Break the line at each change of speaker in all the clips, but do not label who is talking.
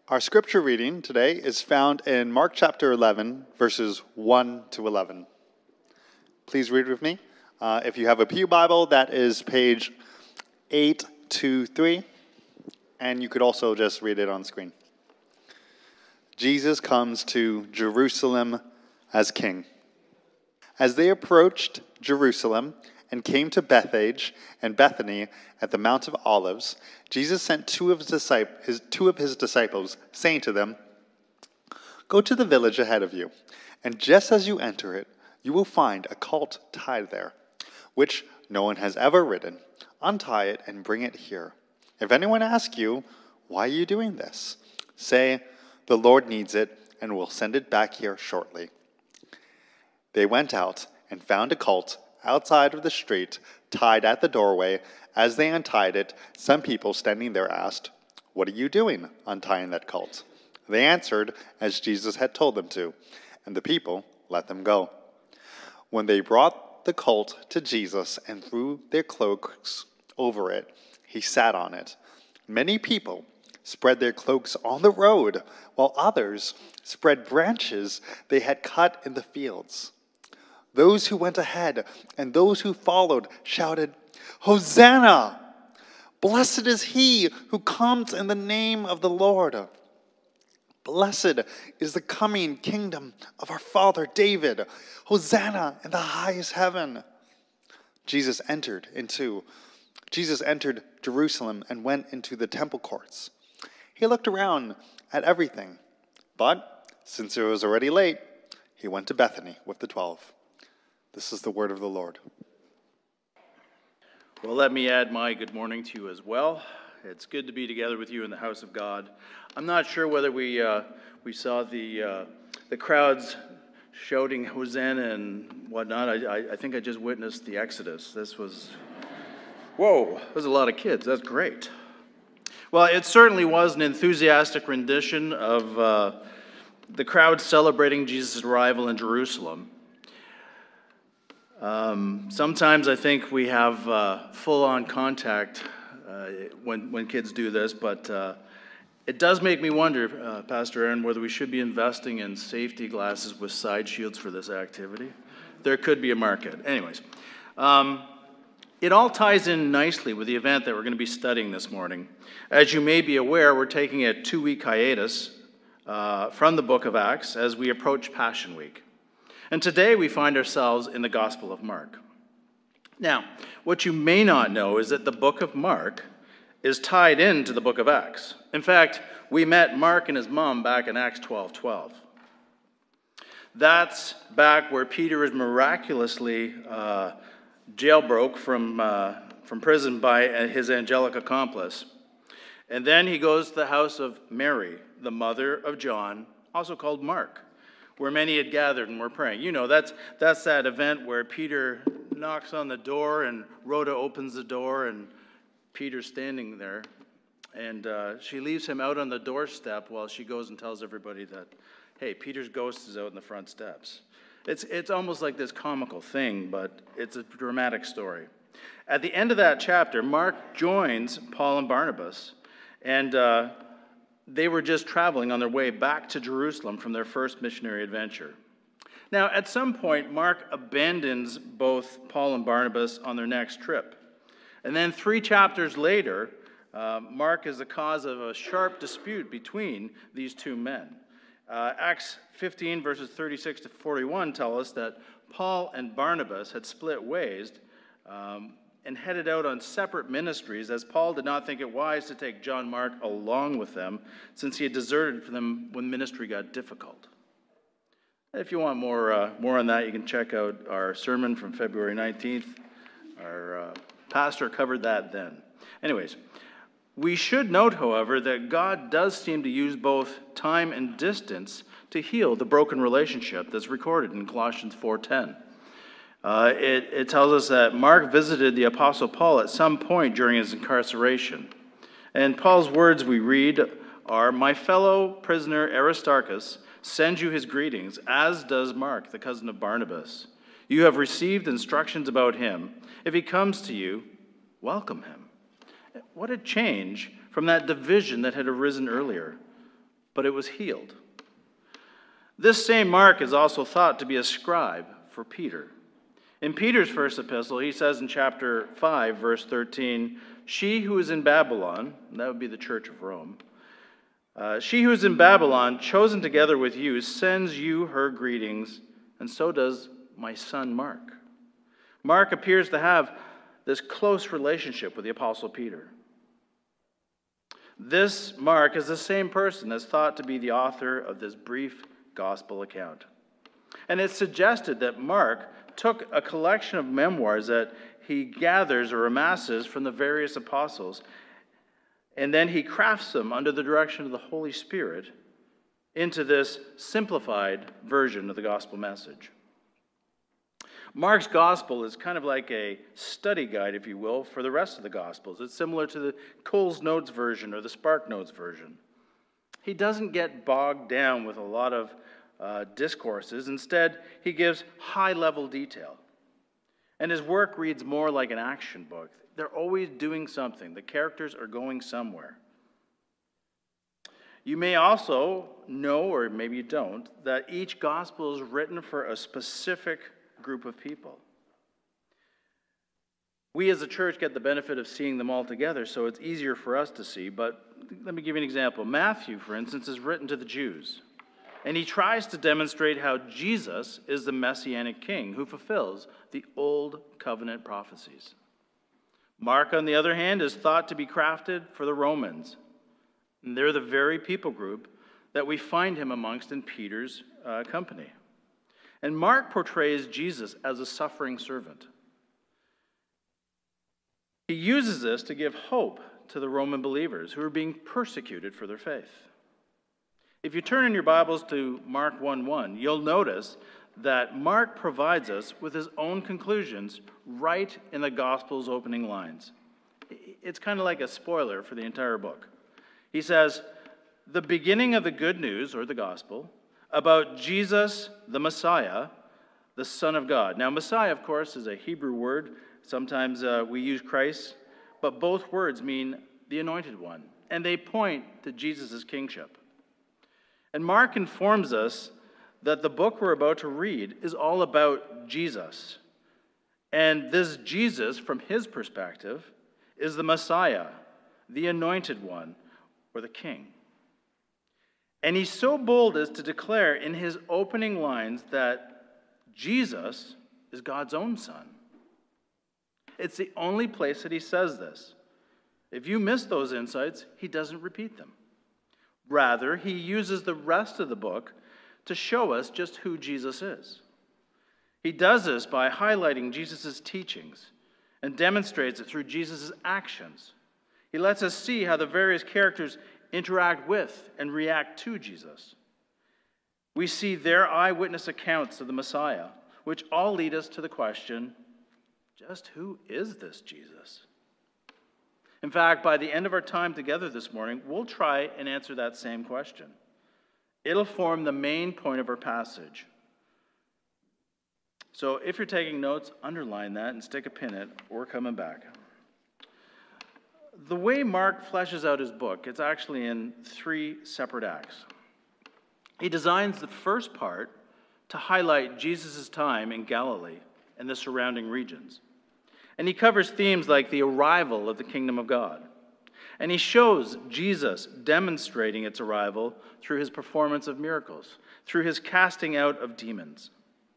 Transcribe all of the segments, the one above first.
Our scripture reading today is found in Mark chapter 11, verses 1 to 11. Please read with me. If you have a Pew Bible, that is page 823, and you could also just read it on screen. Jesus comes to Jerusalem as king. As they approached Jerusalem and came to Bethphage and Bethany at the Mount of Olives, Jesus sent two of his disciples, saying to them, "Go to the village ahead of you, and just as you enter it, you will find a colt tied there, which no one has ever ridden. Untie it and bring it here. If anyone asks you, 'Why are you doing this?' say, 'The Lord needs it, and will send it back here shortly.'" They went out and found a colt outside of the street, tied at the doorway. As they untied it, some people standing there asked, "What are you doing, untying that colt?" They answered as Jesus had told them to, and the people let them go. When they brought the colt to Jesus and threw their cloaks over it, he sat on it. Many people spread their cloaks on the road, while others spread branches they had cut in the fields. Those who went ahead and those who followed shouted, "Hosanna! Blessed is he who comes in the name of the Lord. Blessed is the coming kingdom of our father David. Hosanna in the highest heaven." Jesus entered Jerusalem and went into the temple courts. He looked around at everything, but since it was already late, he went to Bethany with the 12. This is the word of the Lord.
Well, let me add my good morning to you as well. It's good to be together with you in the house of God. I'm not sure whether we saw the crowds shouting Hosanna and whatnot. I think I just witnessed the Exodus. Whoa, there's a lot of kids. That's great. Well, it certainly was an enthusiastic rendition of the crowd celebrating Jesus' arrival in Jerusalem. Sometimes I think we have full-on contact when kids do this, but it does make me wonder, Pastor Aaron, whether we should be investing in safety glasses with side shields for this activity. There could be a market. Anyways, it all ties in nicely with the event that we're going to be studying this morning. As you may be aware, we're taking a 2-week hiatus from the book of Acts as we approach Passion Week. And today we find ourselves in the Gospel of Mark. Now, what you may not know is that the book of Mark is tied into the book of Acts. In fact, we met Mark and his mom back in Acts 12:12. That's back where Peter is miraculously jailbroke from prison by his angelic accomplice. And then he goes to the house of Mary, the mother of John, also called Mark, where many had gathered and were praying. You know, that's that event where Peter knocks on the door and Rhoda opens the door and Peter's standing there. And she leaves him out on the doorstep while she goes and tells everybody that, hey, Peter's ghost is out in the front steps. It's almost like this comical thing, but it's a dramatic story. At the end of that chapter, Mark joins Paul and Barnabas, and they were just traveling on their way back to Jerusalem from their first missionary adventure. Now, at some point, Mark abandons both Paul and Barnabas on their next trip. And then 3 chapters later, Mark is the cause of a sharp dispute between these two men. Acts 15, verses 36 to 41 tell us that Paul and Barnabas had split ways and headed out on separate ministries, as Paul did not think it wise to take John Mark along with them, since he had deserted for them when ministry got difficult. If you want more on that, you can check out our sermon from February 19th. Our pastor covered that then. Anyways, we should note, however, that God does seem to use both time and distance to heal the broken relationship that's recorded in Colossians 4:10. It tells us that Mark visited the Apostle Paul at some point during his incarceration. And Paul's words we read are, "My fellow prisoner Aristarchus sends you his greetings, as does Mark, the cousin of Barnabas. You have received instructions about him. If he comes to you, welcome him." What a change from that division that had arisen earlier. but it was healed. This same Mark is also thought to be a scribe for Peter. In Peter's first epistle, he says in chapter 5, verse 13, "She who is in Babylon," and that would be the Church of Rome, "she who is in Babylon, chosen together with you, sends you her greetings, and so does my son Mark." Mark appears to have this close relationship with the Apostle Peter. This Mark is the same person that's thought to be the author of this brief gospel account. And it's suggested that Mark took a collection of memoirs that he gathers or amasses from the various apostles, and then he crafts them under the direction of the Holy Spirit into this simplified version of the gospel message. Mark's gospel is kind of like a study guide, if you will, for the rest of the gospels. It's similar to the Coles Notes version or the Spark Notes version. He doesn't get bogged down with a lot of discourses. Instead, he gives high-level detail. And his work reads more like an action book. They're always doing something. The characters are going somewhere. You may also know, or maybe you don't, that each gospel is written for a specific group of people. We as a church get the benefit of seeing them all together, so it's easier for us to see. But let me give you an example. Matthew, for instance, is written to the Jews. And he tries to demonstrate how Jesus is the Messianic king who fulfills the Old Covenant prophecies. Mark, on the other hand, is thought to be crafted for the Romans. And they're the very people group that we find him amongst in Peter's company. And Mark portrays Jesus as a suffering servant. He uses this to give hope to the Roman believers who are being persecuted for their faith. If you turn in your Bibles to Mark 1:1, you'll notice that Mark provides us with his own conclusions right in the Gospel's opening lines. It's kind of like a spoiler for the entire book. He says, "The beginning of the good news," or the Gospel, "about Jesus, the Messiah, the Son of God." Now, Messiah, of course, is a Hebrew word. Sometimes we use Christ, but both words mean the Anointed One, and they point to Jesus' kingship. And Mark informs us that the book we're about to read is all about Jesus. And this Jesus, from his perspective, is the Messiah, the Anointed One, or the King. And he's so bold as to declare in his opening lines that Jesus is God's own Son. It's the only place that he says this. If you miss those insights, he doesn't repeat them. Rather, he uses the rest of the book to show us just who Jesus is. He does this by highlighting Jesus' teachings and demonstrates it through Jesus' actions. He lets us see how the various characters interact with and react to Jesus. We see their eyewitness accounts of the Messiah, which all lead us to the question, just who is this Jesus? In fact, by the end of our time together this morning, we'll try and answer that same question. It'll form the main point of our passage. So if you're taking notes, underline that and stick a pin in it. We're coming back. The way Mark fleshes out his book, it's actually in 3 separate acts. He designs the first part to highlight Jesus' time in Galilee and the surrounding regions. And he covers themes like the arrival of the kingdom of God. And he shows Jesus demonstrating its arrival through his performance of miracles, through his casting out of demons.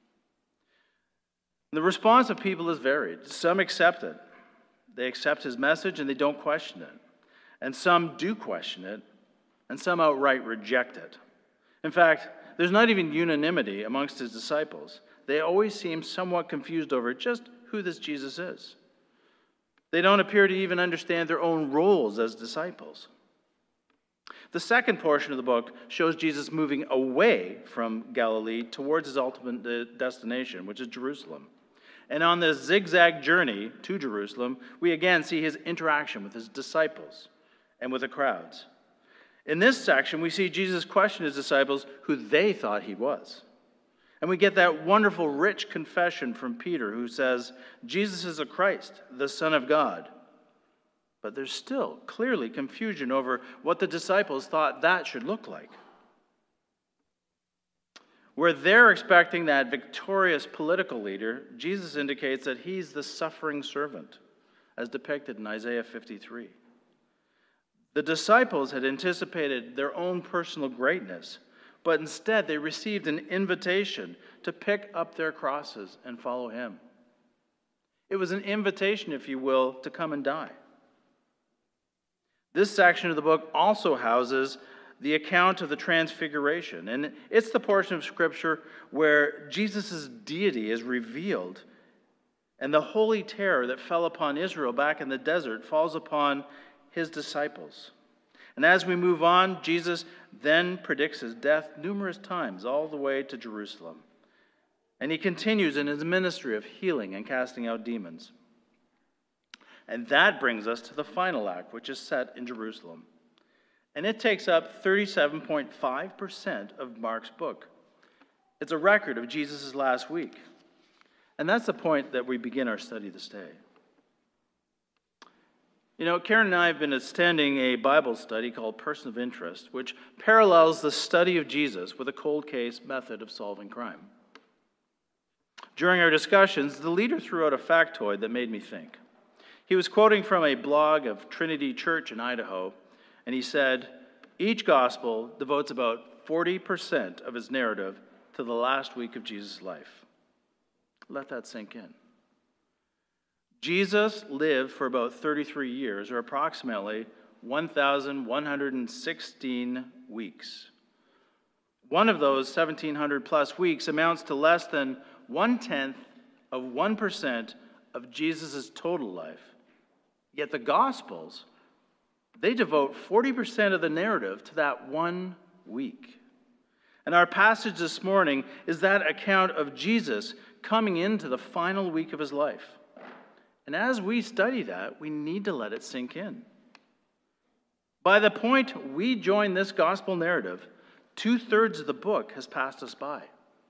The response of people is varied. Some accept it. They accept his message and they don't question it. And some do question it, and some outright reject it. In fact, there's not even unanimity amongst his disciples. They always seem somewhat confused over just who this Jesus is. They don't appear to even understand their own roles as disciples. The second portion of the book shows Jesus moving away from Galilee towards his ultimate destination, which is Jerusalem. And on this zigzag journey to Jerusalem, we again see his interaction with his disciples and with the crowds. In this section, we see Jesus question his disciples who they thought he was. And we get that wonderful, rich confession from Peter who says, Jesus is the Christ, the Son of God. But there's still clearly confusion over what the disciples thought that should look like. Where they're expecting that victorious political leader, Jesus indicates that he's the suffering servant, as depicted in Isaiah 53. The disciples had anticipated their own personal greatness, but instead they received an invitation to pick up their crosses and follow him. It was an invitation, if you will, to come and die. This section of the book also houses the account of the Transfiguration, and it's the portion of Scripture where Jesus' deity is revealed, and the holy terror that fell upon Israel back in the desert falls upon his disciples. And as we move on, Jesus then predicts his death numerous times, all the way to Jerusalem. And he continues in his ministry of healing and casting out demons. And that brings us to the final act, which is set in Jerusalem. And it takes up 37.5% of Mark's book. It's a record of Jesus' last week. And that's the point that we begin our study this day. You know, Karen and I have been attending a Bible study called Person of Interest, which parallels the study of Jesus with a cold case method of solving crime. During our discussions, the leader threw out a factoid that made me think. He was quoting from a blog of Trinity Church in Idaho, and he said, each gospel devotes about 40% of its narrative to the last week of Jesus' life. Let that sink in. Jesus lived for about 33 years, or approximately 1,116 weeks. One of those 1,700 plus weeks amounts to less than 1/10 of 1% of Jesus' total life. Yet the Gospels, they devote 40% of the narrative to that 1 week. And our passage this morning is that account of Jesus coming into the final week of his life. And as we study that, we need to let it sink in. By the point we join this gospel narrative, 2/3 of the book has passed us by.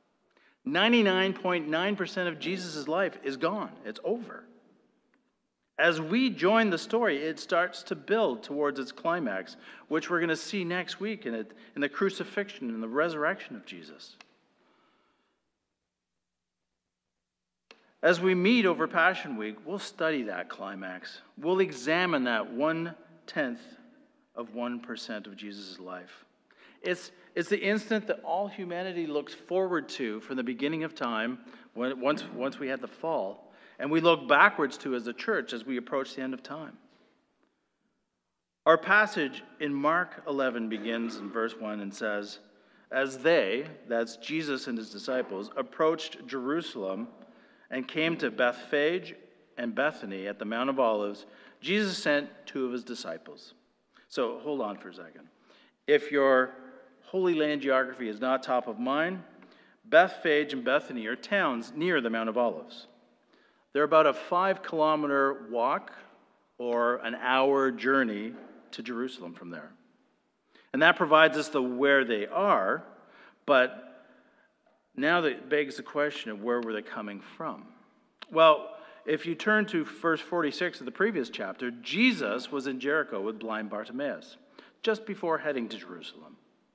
99.9% of Jesus' life is gone. It's over. As we join the story, it starts to build towards its climax, which we're going to see next week in the crucifixion and the resurrection of Jesus. As we meet over Passion Week, we'll study that climax. We'll examine that 1/10 of 1% of Jesus' life. It's the instant that all humanity looks forward to from the beginning of time, once we had the fall, and we look backwards to as a church as we approach the end of time. Our passage in Mark 11 begins in verse 1 and says, as they, that's Jesus and his disciples, approached Jerusalem and came to Bethphage and Bethany at the Mount of Olives, Jesus sent 2 of his disciples. So hold on for a second. If your Holy Land geography is not top of mind, Bethphage and Bethany are towns near the Mount of Olives. They're about a 5-kilometer walk or an hour journey to Jerusalem from there. And that provides us the where they are, but now that begs the question of where were they coming from? Well, if you turn to verse 46 of the previous chapter, Jesus was in Jericho with blind Bartimaeus, just before heading to Jerusalem.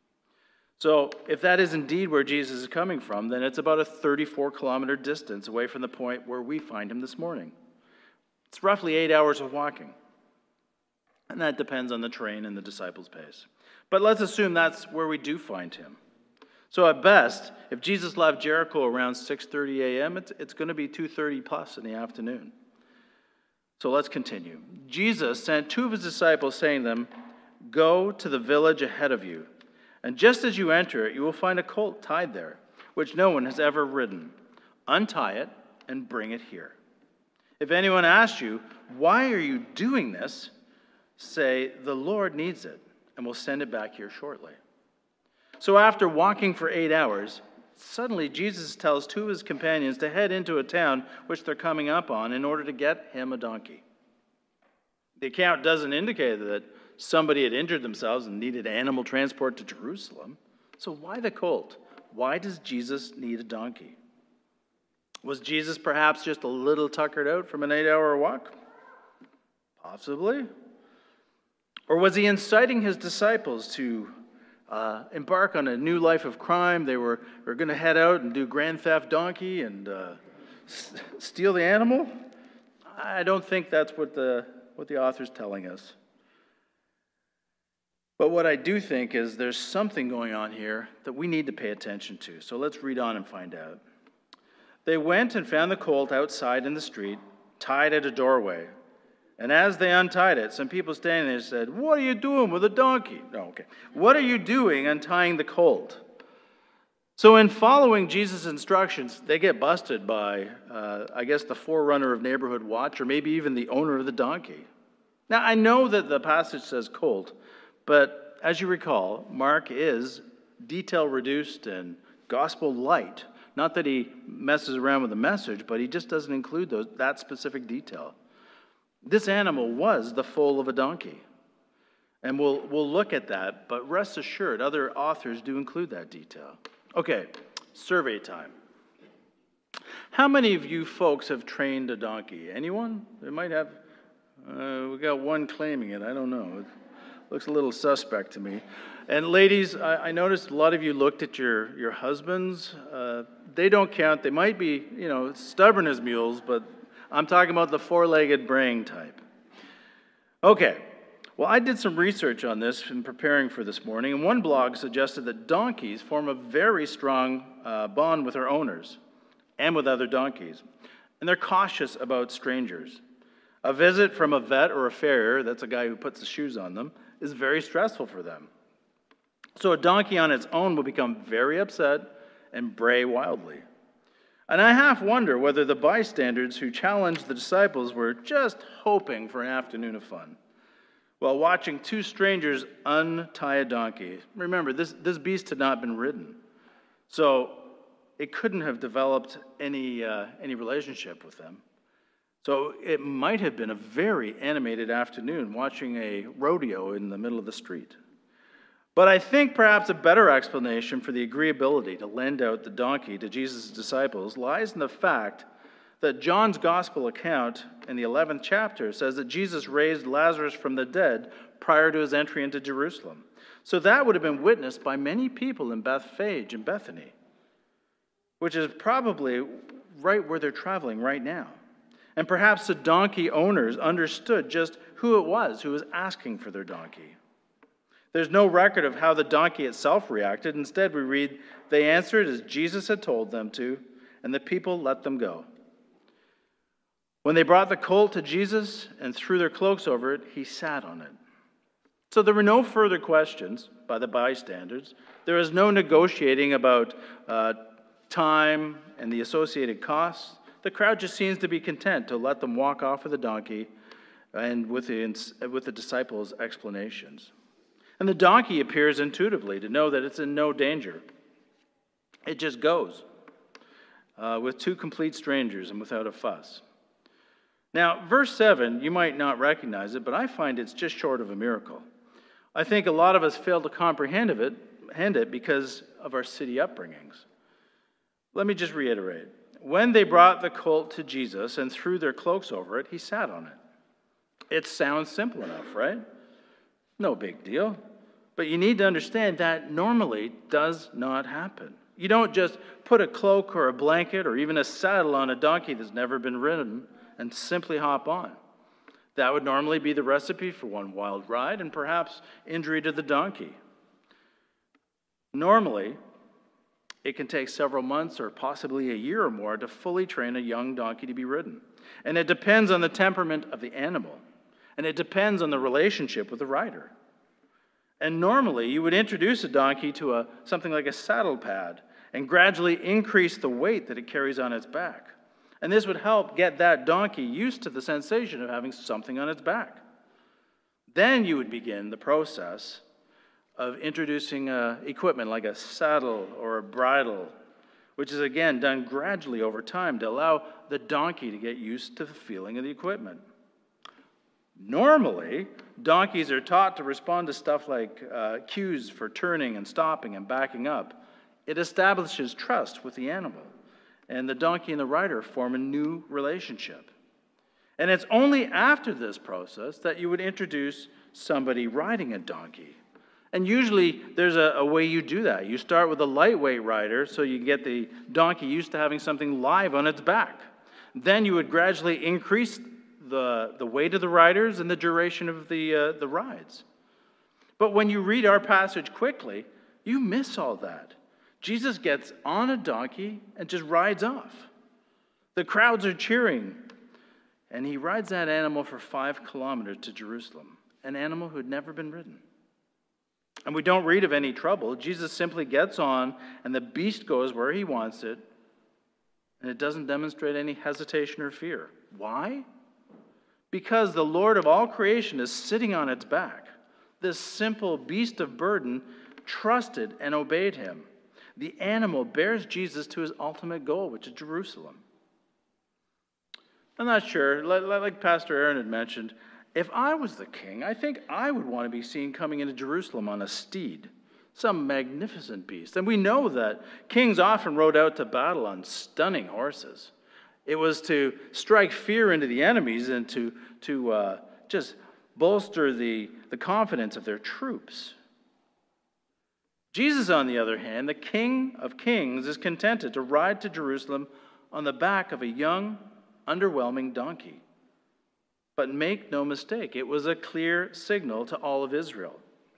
So if that is indeed where Jesus is coming from, then it's about a 34-kilometer distance away from the point where we find him this morning. It's roughly 8 hours of walking. And that depends on the terrain and the disciples' pace. But let's assume that's where we do find him. So at best, if Jesus left Jericho around 6:30 a.m., it's going to be 2:30 plus in the afternoon. So let's continue. Jesus sent 2 of his disciples, saying to them, go to the village ahead of you. And just as you enter it, you will find a colt tied there, which no one has ever ridden. Untie it and bring it here. If anyone asks you, why are you doing this? Say, the Lord needs it, and we'll send it back here shortly. So after walking for 8 hours, suddenly Jesus tells 2 of his companions to head into a town which they're coming up on in order to get him a donkey. The account doesn't indicate that somebody had injured themselves and needed animal transport to Jerusalem. So why the colt? Why does Jesus need a donkey? Was Jesus perhaps just a little tuckered out from an 8-hour walk? Possibly. Or was he inciting his disciples to embark on a new life of crime. They were going to head out and do grand theft donkey and steal the animal. I don't think that's what the author's telling us. But what I do think is there's something going on here that we need to pay attention to. So let's read on and find out. They went and found the colt outside in the street, tied at a doorway. And as they untied it, some people standing there said, "What are you doing with a donkey?" No, okay. What are you doing untying the colt? So in following Jesus' instructions, they get busted by, I guess, the forerunner of Neighborhood Watch, or maybe even the owner of the donkey. Now, I know that the passage says colt, but as you recall, Mark is detail-reduced and gospel-light. Not that he messes around with the message, but he just doesn't include that specific detail. This animal was the foal of a donkey. And we'll look at that, but rest assured, other authors do include that detail. Okay, survey time. How many of you folks have trained a donkey? Anyone? They might have. We got one claiming it. I don't know. It looks a little suspect to me. And ladies, I noticed a lot of you looked at your husbands. They don't count. They might be, stubborn as mules, but I'm talking about the four-legged braying type. Okay. Well, I did some research on this in preparing for this morning, and one blog suggested that donkeys form a very strong bond with their owners and with other donkeys, and they're cautious about strangers. A visit from a vet or a farrier, that's a guy who puts the shoes on them, is very stressful for them. So a donkey on its own will become very upset and bray wildly. And I half wonder whether the bystanders who challenged the disciples were just hoping for an afternoon of fun while watching two strangers untie a donkey. Remember, this beast had not been ridden, so it couldn't have developed any relationship with them. So it might have been a very animated afternoon watching a rodeo in the middle of the street. But I think perhaps a better explanation for the agreeability to lend out the donkey to Jesus' disciples lies in the fact that John's gospel account in the 11th chapter says that Jesus raised Lazarus from the dead prior to his entry into Jerusalem. So that would have been witnessed by many people in Bethphage and Bethany, which is probably right where they're traveling right now. And perhaps the donkey owners understood just who it was who was asking for their donkey. There's no record of how the donkey itself reacted. Instead, we read, they answered as Jesus had told them to, and the people let them go. When they brought the colt to Jesus and threw their cloaks over it, he sat on it. So there were no further questions by the bystanders. There was no negotiating about time and the associated costs. The crowd just seems to be content to let them walk off with the donkey and with the disciples' explanations. And the donkey appears intuitively to know that it's in no danger. It just goes with two complete strangers and without a fuss. Now, verse 7, you might not recognize it, but I find it's just short of a miracle. I think a lot of us fail to comprehend it because of our city upbringings. Let me just reiterate. When they brought the colt to Jesus and threw their cloaks over it, he sat on it. It sounds simple enough, right? No big deal. But you need to understand that normally does not happen. You don't just put a cloak or a blanket or even a saddle on a donkey that's never been ridden and simply hop on. That would normally be the recipe for one wild ride and perhaps injury to the donkey. Normally, it can take several months or possibly a year or more to fully train a young donkey to be ridden. And it depends on the temperament of the animal. And it depends on the relationship with the rider. And normally, you would introduce a donkey to something like a saddle pad and gradually increase the weight that it carries on its back. And this would help get that donkey used to the sensation of having something on its back. Then you would begin the process of introducing equipment like a saddle or a bridle, which is again done gradually over time to allow the donkey to get used to the feeling of the equipment. Normally, donkeys are taught to respond to stuff like cues for turning and stopping and backing up. It establishes trust with the animal, and the donkey and the rider form a new relationship. And it's only after this process that you would introduce somebody riding a donkey. And usually there's a way you do that. You start with a lightweight rider so you get the donkey used to having something live on its back. Then you would gradually increase the weight of the riders and the duration of the rides. But when you read our passage quickly, you miss all that. Jesus gets on a donkey and just rides off. The crowds are cheering. And he rides that animal for 5 kilometers to Jerusalem, an animal who had never been ridden. And we don't read of any trouble. Jesus simply gets on, and the beast goes where he wants it, and it doesn't demonstrate any hesitation or fear. Why? Because the Lord of all creation is sitting on its back. This simple beast of burden trusted and obeyed him. The animal bears Jesus to his ultimate goal, which is Jerusalem. I'm not sure, like Pastor Aaron had mentioned, if I was the king, I think I would want to be seen coming into Jerusalem on a steed, some magnificent beast. And we know that kings often rode out to battle on stunning horses. It was to strike fear into the enemies and to just bolster the confidence of their troops. Jesus, on the other hand, the King of Kings, is contented to ride to Jerusalem on the back of a young, underwhelming donkey. But make no mistake, it was a clear signal to all of Israel.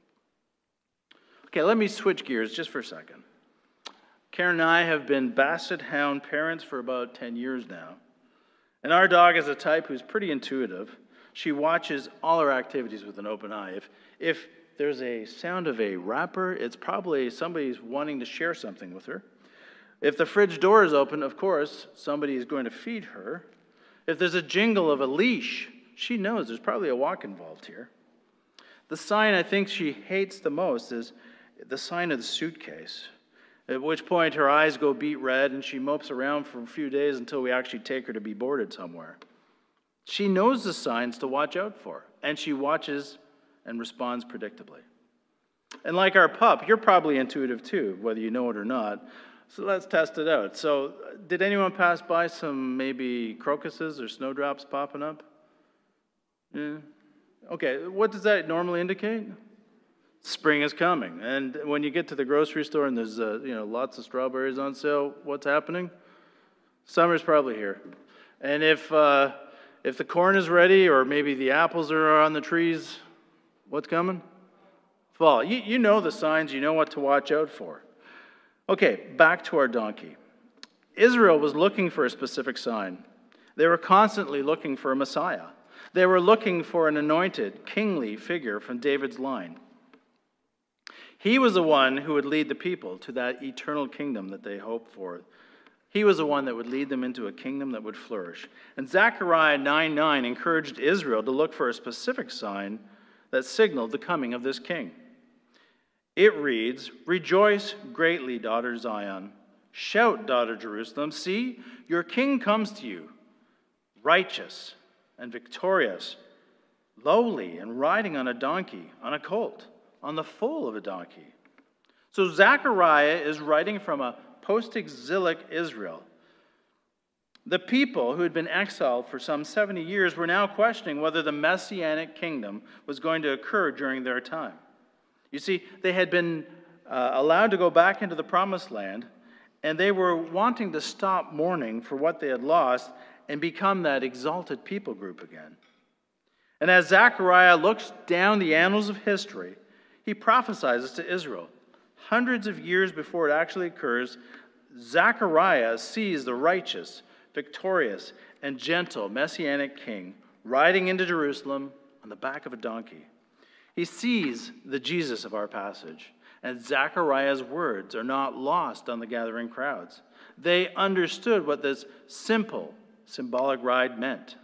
Okay, let me switch gears just for a second. Karen and I have been Basset Hound parents for about 10 years now. And our dog is a type who's pretty intuitive. She watches all our activities with an open eye. If there's a sound of a wrapper, it's probably somebody's wanting to share something with her. If the fridge door is open, of course, somebody is going to feed her. If there's a jingle of a leash, she knows there's probably a walk involved here. The sign I think she hates the most is the sign of the suitcase, at which point her eyes go beet red and she mopes around for a few days until we actually take her to be boarded somewhere. She knows the signs to watch out for, and she watches and responds predictably. And like our pup, you're probably intuitive too, whether you know it or not. So let's test it out. So did anyone pass by some maybe crocuses or snowdrops popping up? Yeah. Okay, what does that normally indicate? Spring is coming. And when you get to the grocery store and there's lots of strawberries on sale, what's happening? Summer's probably here. And if the corn is ready or maybe the apples are on the trees, what's coming? Fall. You know the signs, you know what to watch out for. Okay, back to our donkey. Israel was looking for a specific sign. They were constantly looking for a Messiah. They were looking for an anointed, kingly figure from David's line. He was the one who would lead the people to that eternal kingdom that they hoped for. He was the one that would lead them into a kingdom that would flourish. And Zechariah 9:9 encouraged Israel to look for a specific sign that signaled the coming of this king. It reads, "Rejoice greatly, daughter Zion. Shout, daughter Jerusalem. See, your king comes to you, righteous and victorious, lowly and riding on a donkey, on a colt, on the foal of a donkey." So Zechariah is writing from a post-exilic Israel. The people who had been exiled for some 70 years were now questioning whether the Messianic kingdom was going to occur during their time. You see, they had been allowed to go back into the promised land, and they were wanting to stop mourning for what they had lost and become that exalted people group again. And as Zechariah looks down the annals of history, he prophesies to Israel. Hundreds of years before it actually occurs, Zechariah sees the righteous, victorious, and gentle Messianic king riding into Jerusalem on the back of a donkey. He sees the Jesus of our passage, and Zechariah's words are not lost on the gathering crowds. They understood what this simple, symbolic ride meant.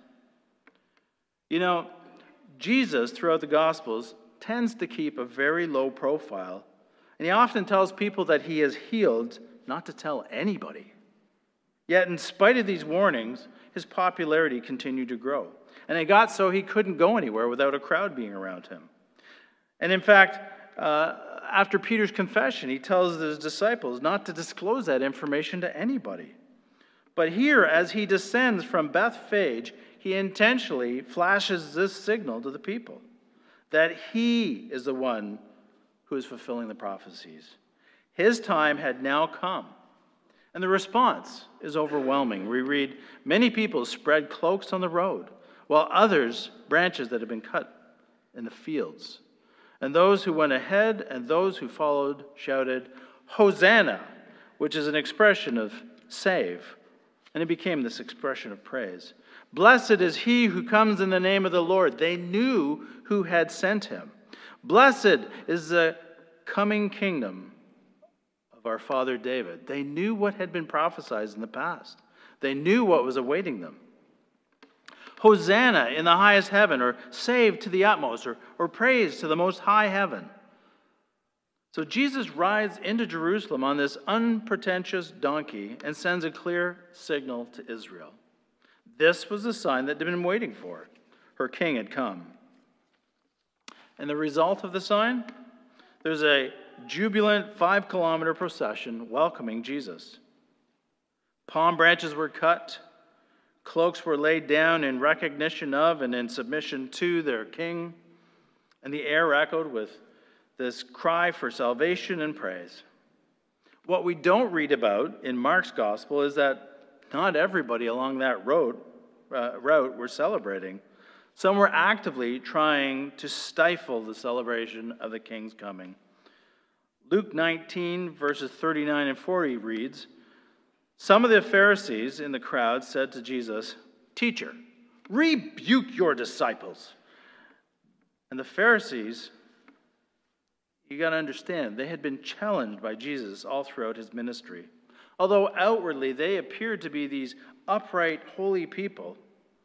You know, Jesus, throughout the Gospels, tends to keep a very low profile, and he often tells people that he has healed not to tell anybody. Yet, in spite of these warnings, his popularity continued to grow. And it got so he couldn't go anywhere without a crowd being around him. And in fact, after Peter's confession, he tells his disciples not to disclose that information to anybody. But here, as he descends from Bethphage, he intentionally flashes this signal to the people that he is the one who is fulfilling the prophecies. His time had now come. And the response is overwhelming. We read, many people spread cloaks on the road, while others, branches that had been cut in the fields. And those who went ahead and those who followed shouted, Hosanna, which is an expression of save. And it became this expression of praise. Blessed is he who comes in the name of the Lord. They knew who had sent him. Blessed is the coming kingdom of our father David. They knew what had been prophesied in the past. They knew what was awaiting them. Hosanna in the highest heaven, or save to the utmost, or praise to the most high heaven. So Jesus rides into Jerusalem on this unpretentious donkey and sends a clear signal to Israel. This was the sign that they'd been waiting for. Her king had come. And the result of the sign? There's a jubilant 5-kilometer procession welcoming Jesus. Palm branches were cut. Cloaks were laid down in recognition of and in submission to their king. And the air echoed with this cry for salvation and praise. What we don't read about in Mark's gospel is that not everybody along that route were celebrating. Some were actively trying to stifle the celebration of the king's coming. Luke 19, verses 39 and 40 reads, some of the Pharisees in the crowd said to Jesus, Teacher, rebuke your disciples. And the Pharisees, you got to understand, they had been challenged by Jesus all throughout his ministry. Although outwardly they appeared to be these upright, holy people,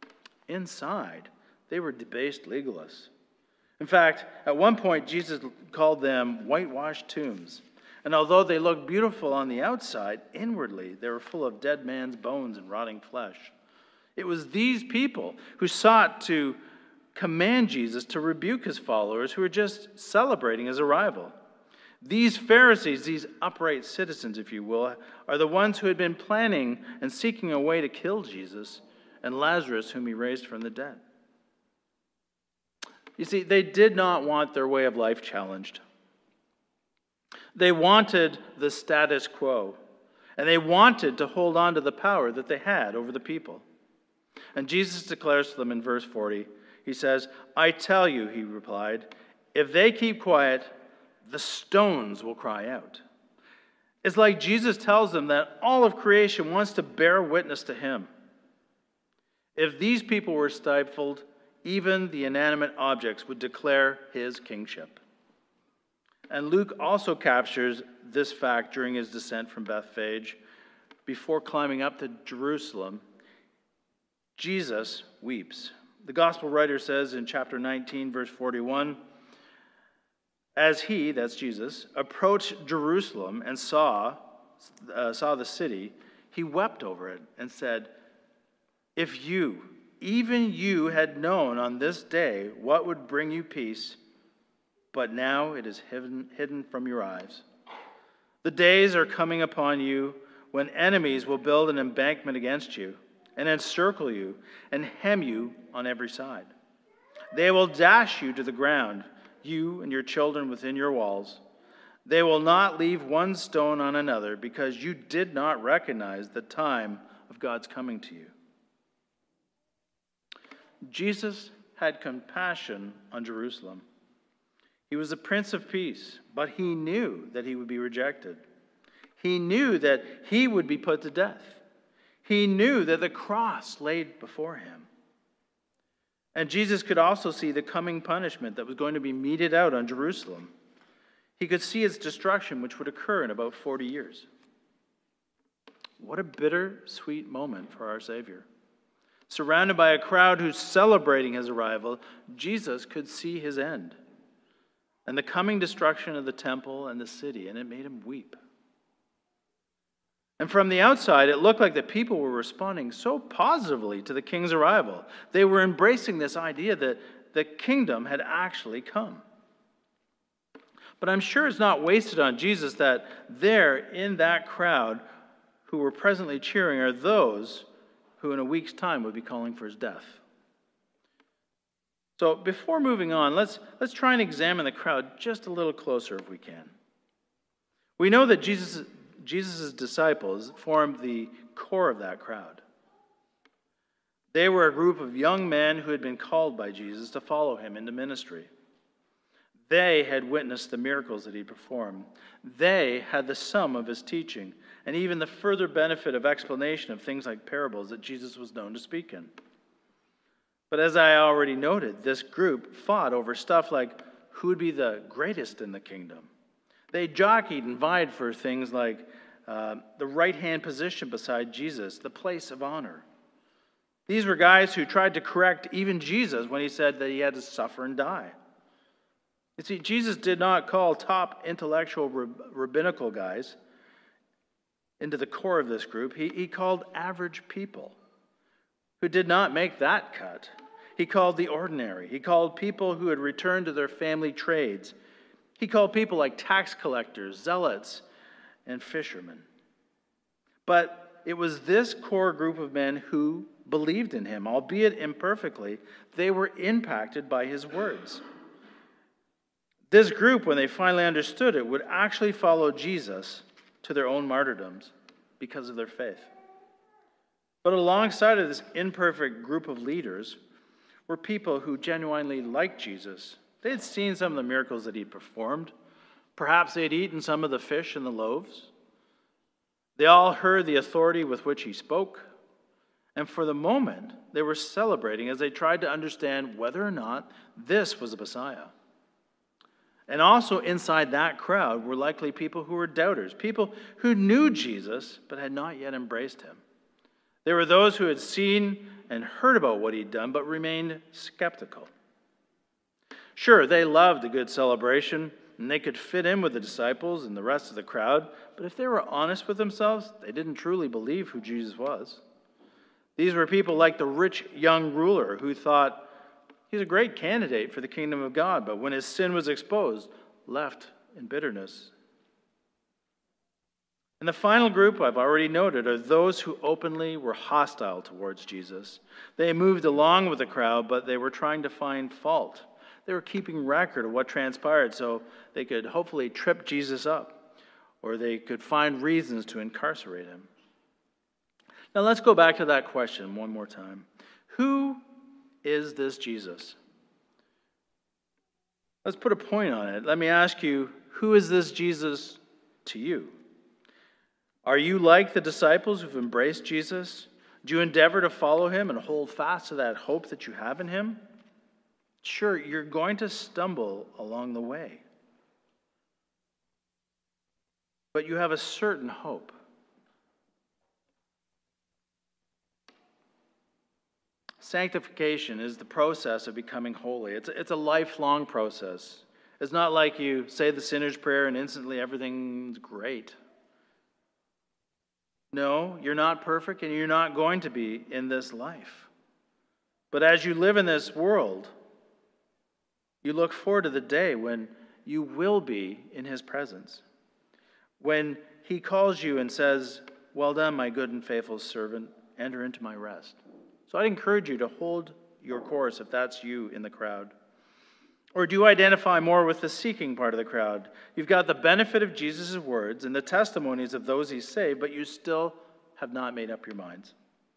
inside they were debased legalists. In fact, at one point Jesus called them whitewashed tombs. And although they looked beautiful on the outside, inwardly they were full of dead man's bones and rotting flesh. It was these people who sought to command Jesus to rebuke his followers who were just celebrating his arrival. These Pharisees, these upright citizens, if you will, are the ones who had been planning and seeking a way to kill Jesus and Lazarus, whom he raised from the dead. You see, they did not want their way of life challenged. They wanted the status quo, and they wanted to hold on to the power that they had over the people. And Jesus declares to them in verse 40, he says, I tell you, he replied, if they keep quiet, the stones will cry out. It's like Jesus tells them that all of creation wants to bear witness to him. If these people were stifled, even the inanimate objects would declare his kingship. And Luke also captures this fact during his descent from Bethphage. Before climbing up to Jerusalem, Jesus weeps. The gospel writer says in chapter 19, verse 41, as he, that's Jesus, approached Jerusalem and saw the city, he wept over it and said, if you, even you, had known on this day what would bring you peace, but now it is hidden from your eyes. The days are coming upon you when enemies will build an embankment against you and encircle you and hem you on every side. They will dash you to the ground, you and your children within your walls. They will not leave one stone on another because you did not recognize the time of God's coming to you. Jesus had compassion on Jerusalem. He was the Prince of Peace, but he knew that he would be rejected. He knew that he would be put to death. He knew that the cross laid before him. And Jesus could also see the coming punishment that was going to be meted out on Jerusalem. He could see its destruction, which would occur in about 40 years. What a bittersweet moment for our Savior. Surrounded by a crowd who's celebrating his arrival, Jesus could see his end and the coming destruction of the temple and the city, and it made him weep. And from the outside, it looked like the people were responding so positively to the king's arrival. They were embracing this idea that the kingdom had actually come. But I'm sure it's not wasted on Jesus that there in that crowd who were presently cheering are those who in a week's time would be calling for his death. So before moving on, let's try and examine the crowd just a little closer if we can. We know that Jesus' disciples formed the core of that crowd. They were a group of young men who had been called by Jesus to follow him into ministry. They had witnessed the miracles that he performed. They had the sum of his teaching, and even the further benefit of explanation of things like parables that Jesus was known to speak in. But as I already noted, this group fought over stuff like who would be the greatest in the kingdom. They jockeyed and vied for things like the right-hand position beside Jesus, the place of honor. These were guys who tried to correct even Jesus when he said that he had to suffer and die. You see, Jesus did not call top intellectual rabbinical guys into the core of this group. He called average people who did not make that cut. He called the ordinary. He called people who had returned to their family trades. He called people like tax collectors, zealots, and fishermen. But it was this core group of men who believed in him, albeit imperfectly. They were impacted by his words. This group, when they finally understood it, would actually follow Jesus to their own martyrdoms because of their faith. But alongside of this imperfect group of leaders were people who genuinely liked Jesus. They had seen some of the miracles that he performed. Perhaps they had eaten some of the fish and the loaves. They all heard the authority with which he spoke. And for the moment, they were celebrating as they tried to understand whether or not this was the Messiah. And also inside that crowd were likely people who were doubters, people who knew Jesus but had not yet embraced him. There were those who had seen and heard about what he'd done but remained skeptical. Sure, they loved a good celebration and they could fit in with the disciples and the rest of the crowd, but if they were honest with themselves, they didn't truly believe who Jesus was. These were people like the rich young ruler who thought he's a great candidate for the kingdom of God, but when his sin was exposed, left in bitterness. And the final group I've already noted are those who openly were hostile towards Jesus. They moved along with the crowd, but they were trying to find fault. They were keeping record of what transpired so they could hopefully trip Jesus up, or they could find reasons to incarcerate him. Now let's go back to that question one more time. Who is this Jesus? Let's put a point on it. Let me ask you, who is this Jesus to you? Are you like the disciples who've embraced Jesus? Do you endeavor to follow him and hold fast to that hope that you have in him? Sure, you're going to stumble along the way. But you have a certain hope. Sanctification is the process of becoming holy. It's a lifelong process. It's not like you say the sinner's prayer and instantly everything's great. No, you're not perfect and you're not going to be in this life. But as you live in this world, you look forward to the day when you will be in his presence. When he calls you and says, "Well done, my good and faithful servant, enter into my rest." So I'd encourage you to hold your course if that's you in the crowd. Or do you identify more with the seeking part of the crowd? You've got the benefit of Jesus' words and the testimonies of those he saved, but you still have not made up your minds.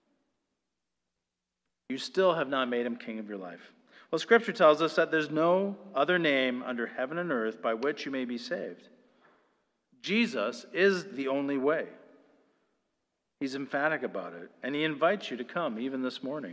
You still have not made him king of your life. Well, Scripture tells us that there's no other name under heaven and earth by which you may be saved. Jesus is the only way. He's emphatic about it, and he invites you to come even this morning.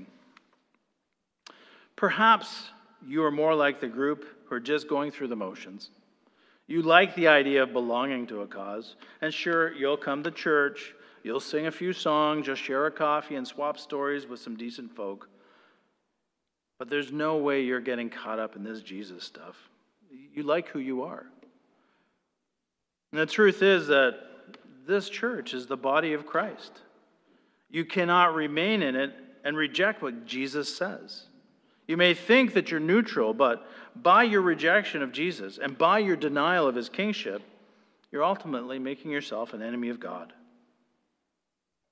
Perhaps you are more like the group who are just going through the motions. You like the idea of belonging to a cause, and sure, you'll come to church, you'll sing a few songs, you'll share a coffee and swap stories with some decent folk. But there's no way you're getting caught up in this Jesus stuff. You like who you are. And the truth is that this church is the body of Christ. You cannot remain in it and reject what Jesus says. You may think that you're neutral, but by your rejection of Jesus and by your denial of his kingship, you're ultimately making yourself an enemy of God.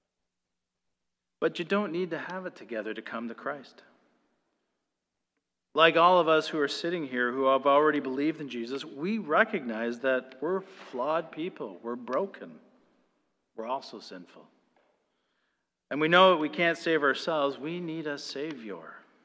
But you don't need to have it together to come to Christ. Like all of us who are sitting here who have already believed in Jesus, we recognize that we're flawed people. We're broken. We're also sinful. And we know that we can't save ourselves. We need a Savior.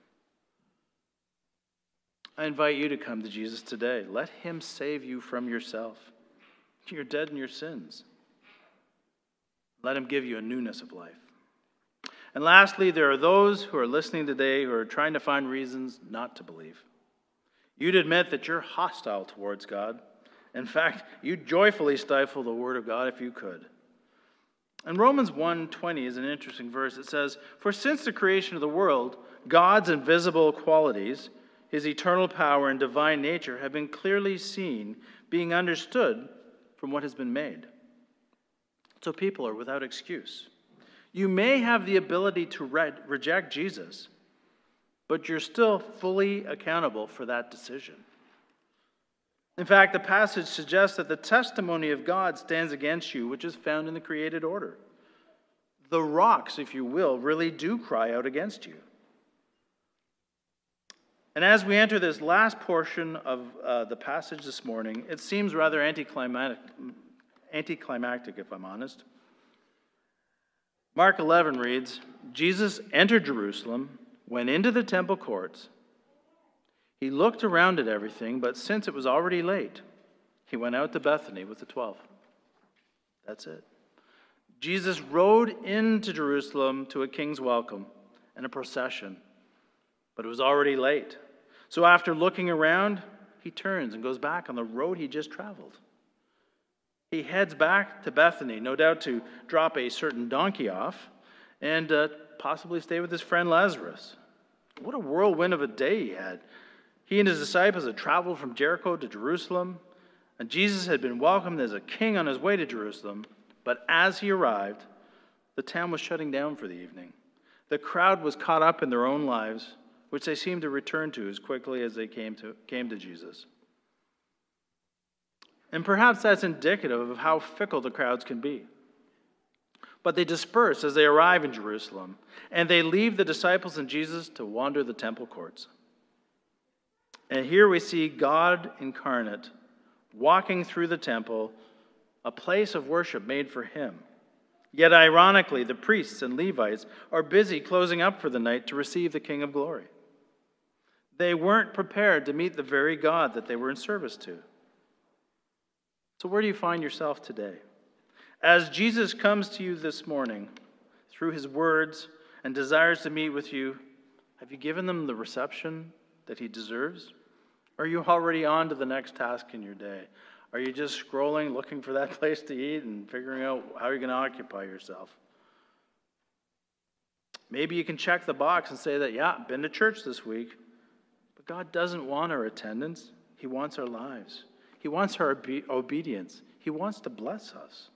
I invite you to come to Jesus today. Let him save you from yourself. You're dead in your sins. Let him give you a newness of life. And lastly, there are those who are listening today who are trying to find reasons not to believe. You'd admit that you're hostile towards God. In fact, you'd joyfully stifle the word of God if you could. And Romans 1:20 is an interesting verse. It says, "For since the creation of the world, God's invisible qualities, his eternal power and divine nature have been clearly seen, being understood from what has been made." So people are without excuse. You may have the ability to reject Jesus, but you're still fully accountable for that decision. In fact, the passage suggests that the testimony of God stands against you, which is found in the created order. The rocks, if you will, really do cry out against you. And as we enter this last portion of the passage this morning, it seems rather anticlimactic, if I'm honest. Mark 11 reads, "Jesus entered Jerusalem, went into the temple courts. He looked around at everything, but since it was already late, he went out to Bethany with the 12. That's it. Jesus rode into Jerusalem to a king's welcome and a procession, but it was already late. So after looking around, he turns and goes back on the road he just traveled. He heads back to Bethany, no doubt to drop a certain donkey off and possibly stay with his friend Lazarus. What a whirlwind of a day he had. He and his disciples had traveled from Jericho to Jerusalem, and Jesus had been welcomed as a king on his way to Jerusalem. But as he arrived, the town was shutting down for the evening. The crowd was caught up in their own lives, which they seemed to return to as quickly as they came to Jesus. And perhaps that's indicative of how fickle the crowds can be. But they disperse as they arrive in Jerusalem, and they leave the disciples and Jesus to wander the temple courts. And here we see God incarnate walking through the temple, a place of worship made for him. Yet ironically, the priests and Levites are busy closing up for the night to receive the King of Glory. They weren't prepared to meet the very God that they were in service to. So where do you find yourself today? As Jesus comes to you this morning through his words and desires to meet with you, have you given them the reception that he deserves? Or are you already on to the next task in your day? Are you just scrolling, looking for that place to eat and figuring out how you're going to occupy yourself? Maybe you can check the box and say that, yeah, I've been to church this week. But God doesn't want our attendance. He wants our lives. He wants our obedience. He wants to bless us.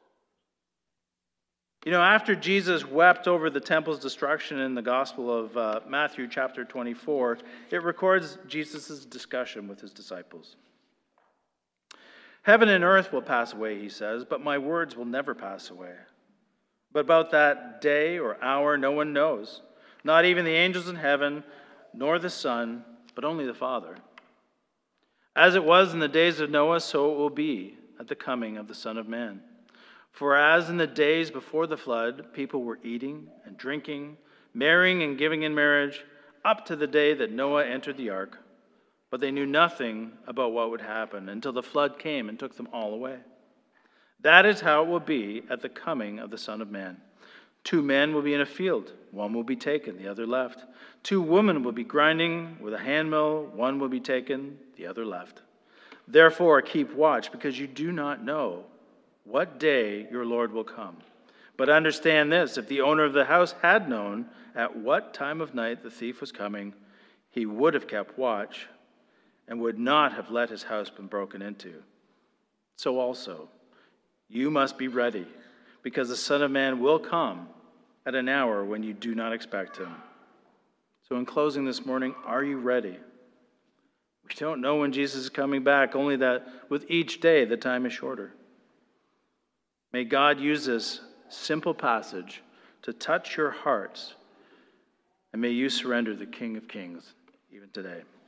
You know, after Jesus wept over the temple's destruction in the Gospel of Matthew chapter 24, it records Jesus' discussion with his disciples. "Heaven and earth will pass away," he says, "but my words will never pass away. But about that day or hour no one knows, not even the angels in heaven, nor the Son, but only the Father. As it was in the days of Noah, so it will be at the coming of the Son of Man. For as in the days before the flood, people were eating and drinking, marrying and giving in marriage, up to the day that Noah entered the ark. But they knew nothing about what would happen until the flood came and took them all away. That is how it will be at the coming of the Son of Man. 2 men will be in a field, one will be taken, the other left. 2 women will be grinding with a handmill, one will be taken, the other left. Therefore keep watch, because you do not know what day your Lord will come. But understand this, if the owner of the house had known at what time of night the thief was coming, he would have kept watch and would not have let his house be broken into. So also, you must be ready, because the Son of Man will come at an hour when you do not expect him." So in closing this morning, are you ready? We don't know when Jesus is coming back, only that with each day the time is shorter. May God use this simple passage to touch your hearts, and may you surrender the King of Kings even today.